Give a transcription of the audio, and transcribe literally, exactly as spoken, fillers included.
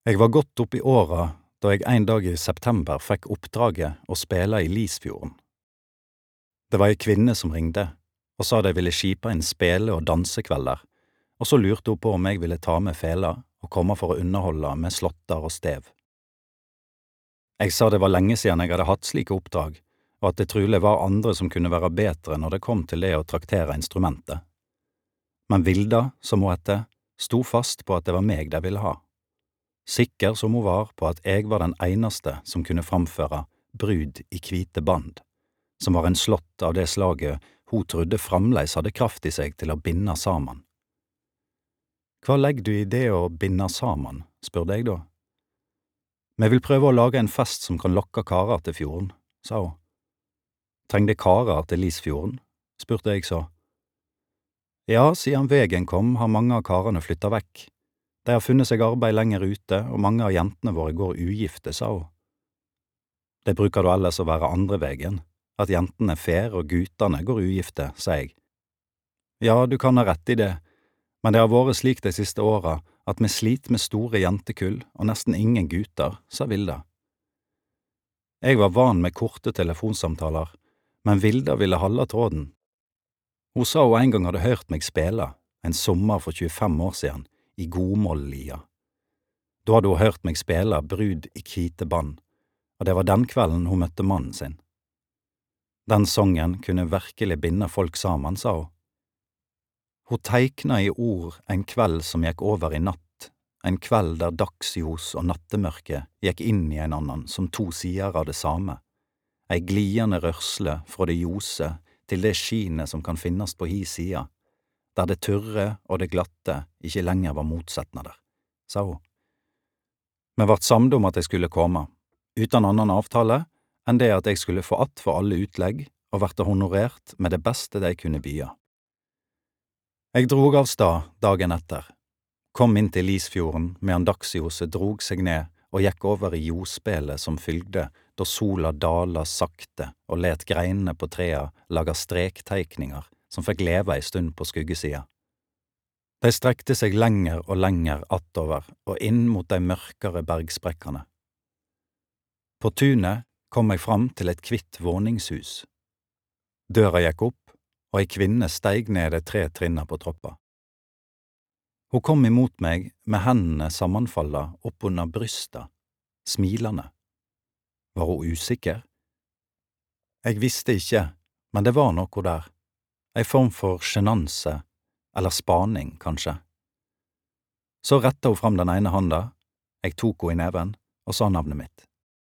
Jeg var godt opp i åra da jeg en dag i september fikk oppdraget å spille i Lisfjorden. Det var ei kvinne som ringte, og sa de ville skipe inn spele- og dansekvelder, og så lurte hun på om jeg ville ta med fela og komme for å underholde med slåtter og stev. Jeg sa det var lenge siden jeg hadde hatt slike oppdrag, og at det trolig var andre som kunne være bedre når det kom til det å traktere instrumentet. Men Vilda, som hun hette, sto fast på at det var meg de ville ha. Sikker som hun var på at jeg var den eneste som kunne framføre Brud i hvite band, som var en slått av det slaget hun trodde fremleis hadde kraft i seg til å binde sammen. Hva legger du i det å binde sammen, spurte jeg da. Vi vil prøve å lage en fest som kan lokke karer til fjorden, sa hun. Trengde karer til Lisfjorden, spurte jeg så. Ja, siden vegen kom har mange av karene flyttet vekk. De har funnet seg arbeid lenger ute, og mange av jentene våre går ugifte, sa hun. Det bruker da ellers å være andre vegen, at jentene fer og gutane går ugifte, sa jeg. Ja, du kan ha rett i det, men det har vært slik de siste åra at vi sliter med store jentekull og nesten ingen gutter, sa Vilda. Jeg var van med korte telefonsamtaler, men Vilda ville holde tråden. Hun sa hun en gang hadde hørt meg spille, en sommer for tjuefem år siden, i Godmål-lia. Da hadde hun hørt meg spille Brud i hvite band, og det var den kvelden hun møtte mannen sin. Den sangen kunne virkelig binde folk sammen, sa hun. Hun teikna i ord en kveld som gikk over i natt, en kveld der dagsljos og nattemørke gikk inn i en annen som to sider av det samme, ei glidende rørsle fra det ljose til det skinet som kan finnes på hi sida, der det tørre og det glatte ikke lenger var motsetnader, sa hun. Vi vart samde om at jeg skulle komme, uten annen avtale enn det at jeg skulle få att for alle utlegg og verte honorert med det beste de kunne bya. Jeg drog av stad dagen etter, kom inn til Lisfjorden medan dagsljoset drog seg ned og gikk over i jordspelet som fylgde da sola dala sakte og let greinene på trea laga strekteikninger som fikk leve ei stund på skuggesida. De strekte seg lenger og lenger attover og inn mot de mørkere bergsprekkene. På tunet kom jeg fram til et hvitt våningshus. Døra gikk opp, og ei kvinne steig ned de tre trinna på troppa. Hun kom imot meg med hendene sammenfalla opp under brysta, smilende. Var hun usikker? Jeg visste ikke, men det var noe der. Ei form for sjenanse, eller spaning, kanskje. Så rettet hun fram den ene handa, jeg tok henne i neven og sa navnet mitt.